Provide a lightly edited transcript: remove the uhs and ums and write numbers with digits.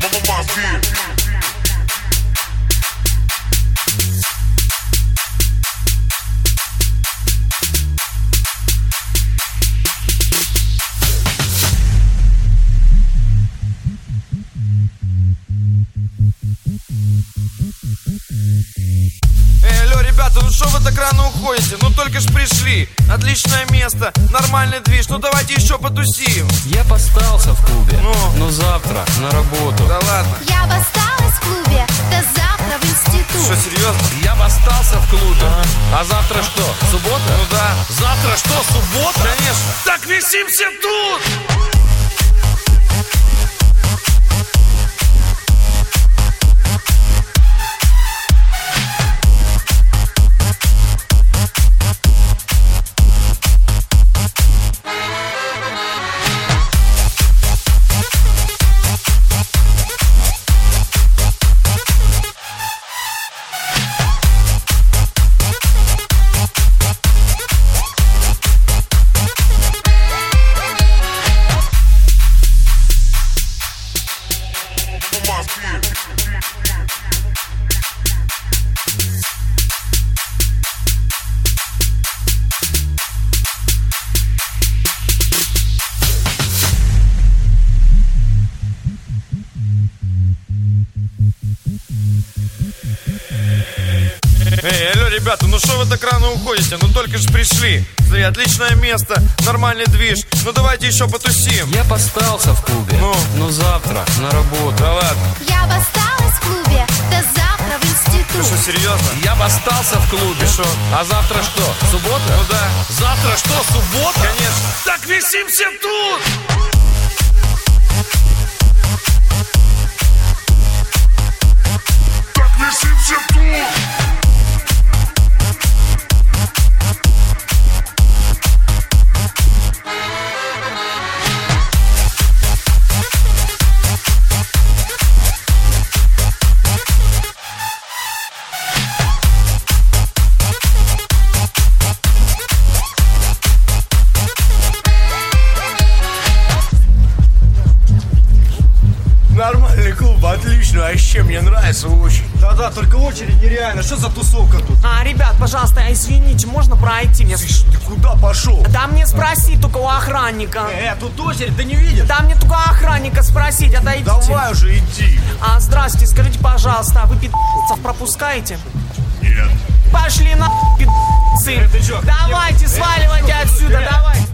Алло, ребята, ну что вы так рано уходите? Ну только ж пришли. Отличное место, нормальный движ. Ну давайте еще потусим. Я бы остался в клубе, но завтра на работу. Да ладно. Я бы осталась в клубе, до завтра в институт. Что, серьезно? Я бы остался в клубе. А завтра что, суббота? Ну да. Завтра что, суббота? Конечно. Так висимся тут! Эй, алло, ребята, ну что вы так рано уходите? Ну только ж пришли. Смотри, отличное место, нормальный движ. Ну давайте еще потусим. Я бы остался в клубе, но завтра на работу. Да ладно. Я бы осталась в клубе, до завтра в институт. Что, серьезно? Я бы остался в клубе. Шо? А завтра что, суббота? Ну да. Завтра что, суббота? Конечно. Так висимся тут! Так висимся тут! Нормальный клуб, отлично, вообще мне нравится очень. Да-да, только очередь нереально. Что за тусовка тут? Ребят, пожалуйста, извините, можно пройти мне? Слышь, ты куда пошел? Да мне спроси только у охранника. Тут очередь, ты не видишь? Да мне только у охранника спросить, отойдите. Давай уже иди. Здрасте, скажите, пожалуйста, вы пи***цев пропускаете? Нет. Пошли на пи***цы. Ты чё? Давайте, сваливайте отсюда, давайте.